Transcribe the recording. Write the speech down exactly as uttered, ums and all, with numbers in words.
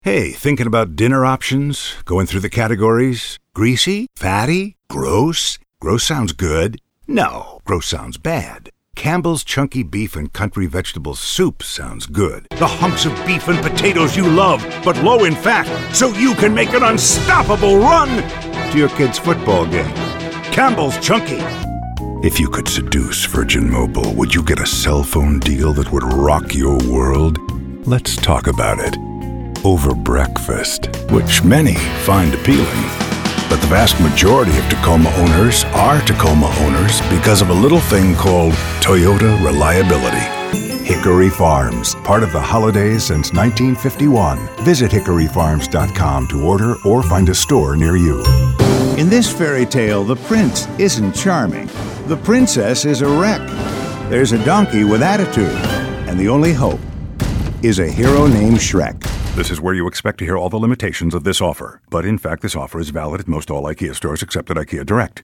Hey, thinking about dinner options? Going through the categories? Greasy? Fatty? Gross? Gross sounds good. No, gross sounds bad. Campbell's Chunky Beef and Country Vegetable Soup sounds good. The hunks of beef and potatoes you love, but low in fat, so you can make an unstoppable run to your kid's football game. Campbell's Chunky. If you could seduce Virgin Mobile, would you get a cell phone deal that would rock your world? Let's talk about it. Over breakfast, which many find appealing. But the vast majority of Tacoma owners are Tacoma owners because of a little thing called Toyota reliability. Hickory Farms, part of the holidays since nineteen fifty-one. Visit hickory farms dot com to order or find a store near you. In this fairy tale, the prince isn't charming. The princess is a wreck. There's a donkey with attitude, and the only hope is a hero named Shrek. This is where you expect to hear all the limitations of this offer. But in fact, this offer is valid at most all IKEA stores except at IKEA Direct.